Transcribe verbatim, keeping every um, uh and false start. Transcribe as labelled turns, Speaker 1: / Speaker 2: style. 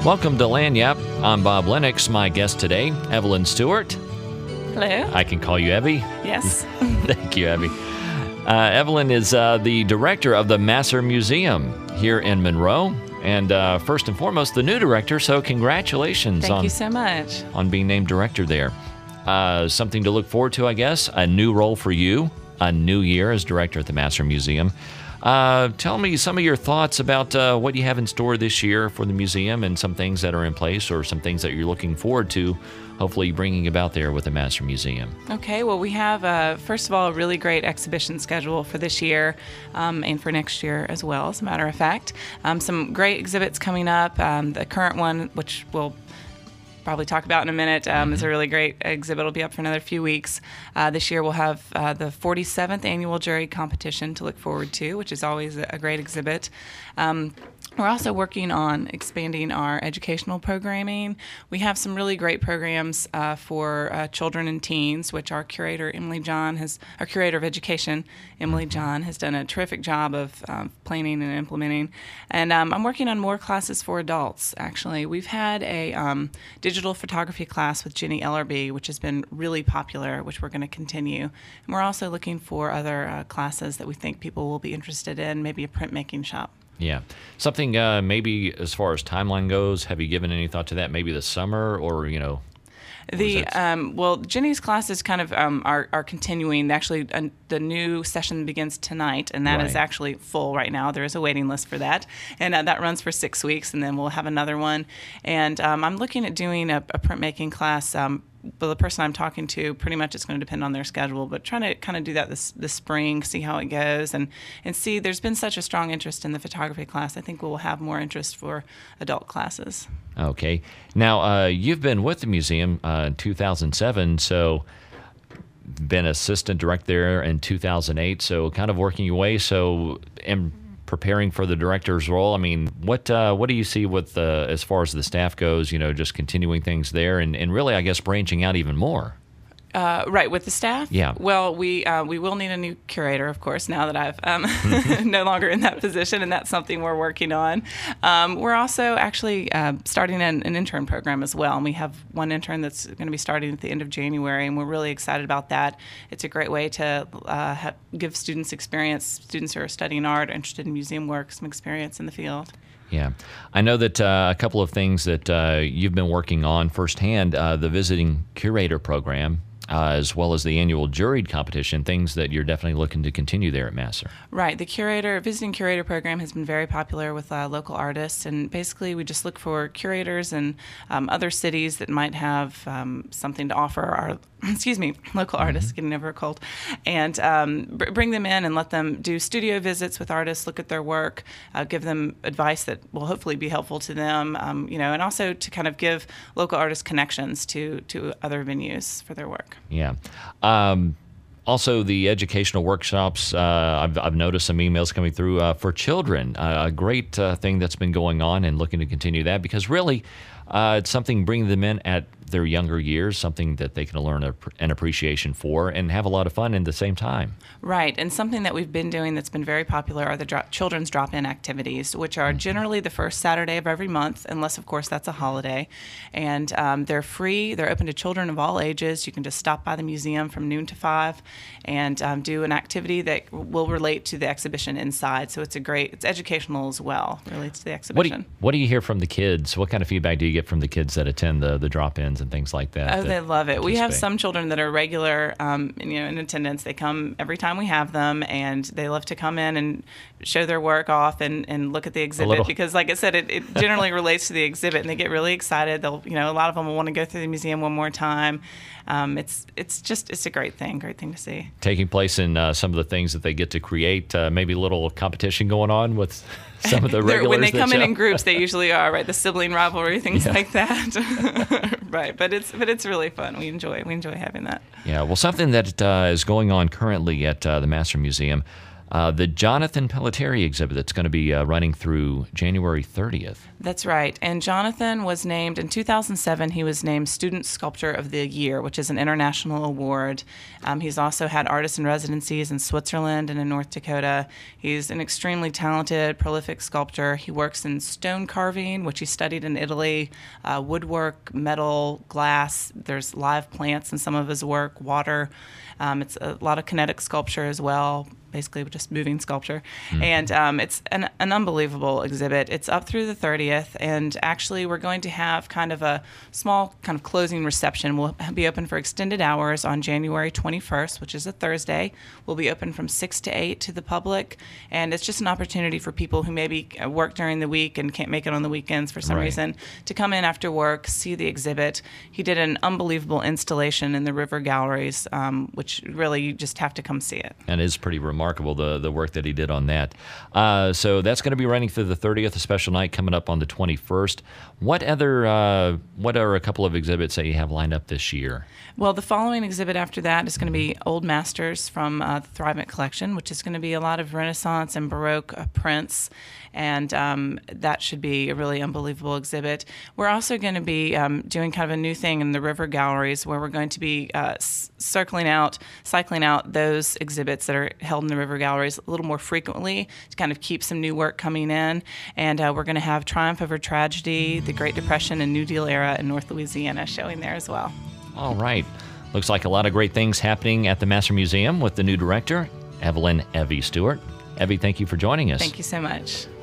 Speaker 1: Welcome to Lagniappe. I'm Bob Lennox. My guest today, Evelyn Stewart.
Speaker 2: Hello.
Speaker 1: I can call you Evie.
Speaker 2: Yes.
Speaker 1: Thank you, Evie. Uh, Evelyn is uh, the director of the Masser Museum here in Monroe, and uh, first and foremost, the new director. So congratulations
Speaker 2: Thank
Speaker 1: on
Speaker 2: you so much.
Speaker 1: on being named director there. Uh, something to look forward to, I guess. A new role for you, a new year as director at the Masser Museum. Uh, tell me some of your thoughts about uh, what you have in store this year for the museum and some things that are in place or some things that you're looking forward to, hopefully bringing about there with the Masser Museum.
Speaker 2: Okay, well, we have, uh, first of all, a really great exhibition schedule for this year um, and for next year as well, as a matter of fact. Um, some great exhibits coming up. Um, the current one, which we'll probably talk about in a minute, um, mm-hmm. is a really great exhibit. It'll be up for another few weeks. Uh, this year we'll have uh, the forty-seventh Annual Jury Competition to look forward to, which is always a great exhibit. Um, We're also working on expanding our educational programming. We have some really great programs uh, for uh, children and teens, which our curator, Emily John, has, our curator of education, Emily John, has done a terrific job of um, planning and implementing. And um, I'm working on more classes for adults, actually. We've had a um, digital photography class with Jenny Ellerby, which has been really popular, which we're going to continue. And we're also looking for other uh, classes that we think people will be interested in, maybe a printmaking shop.
Speaker 1: Yeah. Something uh, maybe as far as timeline goes, have you given any thought to that? Maybe the summer or, you know?
Speaker 2: The um, well, Jenny's classes kind of um, are, are continuing. Actually, uh, the new session begins tonight, and that
Speaker 1: right.
Speaker 2: is actually full right now. There is a waiting list for that, and uh, that runs for six weeks, and then we'll have another one. And um, I'm looking at doing a, a printmaking class. Um, But the person I'm talking to, pretty much it's going to depend on their schedule, but trying to kind of do that this this spring, see how it goes, and, and see, there's been such a strong interest in the photography class. I think we'll have more interest for adult classes.
Speaker 1: Okay. Now, uh, you've been with the museum uh, in two thousand seven, so been assistant director there in two thousand eight, so kind of working your way. So, in preparing for the director's role, I mean, what uh, what do you see with uh, as far as the staff goes, you know, just continuing things there and, and really, I guess, branching out even more?
Speaker 2: Uh, right, with the staff?
Speaker 1: Yeah.
Speaker 2: Well, we uh, we will need a new curator, of course, now that I've um, no longer in that position, and that's something we're working on. Um, we're also actually uh, starting an, an intern program as well, and we have one intern that's going to be starting at the end of January, and we're really excited about that. It's a great way to uh, have, give students experience, students who are studying art, interested in museum work, some experience in the field.
Speaker 1: Yeah. I know that uh, a couple of things that uh, you've been working on firsthand, uh, the Visiting Curator Program, Uh, as well as the annual juried competition, things that you're definitely looking to continue there at Masser.
Speaker 2: Right. The curator, visiting curator program has been very popular with uh, local artists, and basically we just look for curators in um, other cities that might have um, something to offer our, excuse me, local
Speaker 1: Mm-hmm.
Speaker 2: artists, getting over a cold, and um, br- bring them in and let them do studio visits with artists, look at their work, uh, give them advice that will hopefully be helpful to them, um, you know, and also to kind of give local artists connections to, to other venues for their work.
Speaker 1: Yeah. Um, also, the educational workshops, uh, I've, I've noticed some emails coming through uh, for children. Uh, a great uh, thing that's been going on and looking to continue that because really uh, it's something bringing them in at their younger years, something that they can learn a, an appreciation for and have a lot of fun at the same time.
Speaker 2: Right, and something that we've been doing that's been very popular are the dro- children's drop-in activities, which are generally the first Saturday of every month, unless, of course, that's a holiday. And um, they're free. They're open to children of all ages. You can just stop by the museum from noon to five and um, do an activity that will relate to the exhibition inside. So it's a great, it's educational as well, relates to the exhibition.
Speaker 1: What do you, what do you hear from the kids? What kind of feedback do you get from the kids that attend the, the drop-ins and things like that?
Speaker 2: Oh,
Speaker 1: that
Speaker 2: they love it. We have
Speaker 1: participate?
Speaker 2: some children that are regular, um, you know, in attendance. They come every time we have them, and they love to come in and show their work off and, and look at the exhibit because, like I said, it, it generally relates to the exhibit, and they get really excited. They'll, you know, a lot of them will want to go through the museum one more time. Um, it's it's just it's a great thing, great thing to see.
Speaker 1: Taking place in uh, some of the things that they get to create, uh, maybe a little competition going on with some of the regulars.
Speaker 2: When they
Speaker 1: that
Speaker 2: come in
Speaker 1: show.
Speaker 2: in groups, they usually are, right? The sibling rivalry, things
Speaker 1: Yeah.
Speaker 2: like that. Right, but it's but it's really fun. We enjoy we enjoy having that.
Speaker 1: Yeah, well, something that uh, is going on currently at uh, the Masser Museum, uh, the Jonathan Pelletieri exhibit that's going to be uh, running through January thirtieth.
Speaker 2: That's right. And Jonathan was named, in two thousand seven, he was named Student Sculptor of the Year, which is an international award. Um, he's also had artist in residencies in Switzerland and in North Dakota. He's an extremely talented, prolific sculptor. He works in stone carving, which he studied in Italy, uh, woodwork, metal, glass. There's live plants in some of his work, water. Um, it's a lot of kinetic sculpture as well, basically just moving sculpture. Mm-hmm. And um, it's an, an unbelievable exhibit. It's up through the thirtieth, and actually we're going to have kind of a small kind of closing reception. We'll be open for extended hours on January twenty-first, which is a Thursday. We'll be open from six to eight to the public, and it's just an opportunity for people who maybe work during the week and can't make it on the weekends for some
Speaker 1: right.
Speaker 2: reason to come in after work, see the exhibit. He did an unbelievable installation in the River Galleries, um, which really you just have to come see it.
Speaker 1: And it is pretty remarkable, the, the work that he did on that. Uh, so that's going to be running through the thirtieth, a special night coming up on the twenty-first. What other, uh, what are a couple of exhibits that you have lined up this year?
Speaker 2: Well, the following exhibit after that is going to be Old Masters from uh, the Thrivent Collection, which is going to be a lot of Renaissance and Baroque uh, prints, and um, that should be a really unbelievable exhibit. We're also going to be um, doing kind of a new thing in the River Galleries, where we're going to be uh, s- circling out, cycling out those exhibits that are held in the River Galleries a little more frequently to kind of keep some new work coming in. And uh, we're going to have Triumph Over Tragedy, the Great Depression and New Deal era in North Louisiana showing there as well.
Speaker 1: All right. Looks like a lot of great things happening at the Master Museum with the new director, Evelyn Evie Stewart. Evie, thank you for joining us.
Speaker 2: Thank you so much.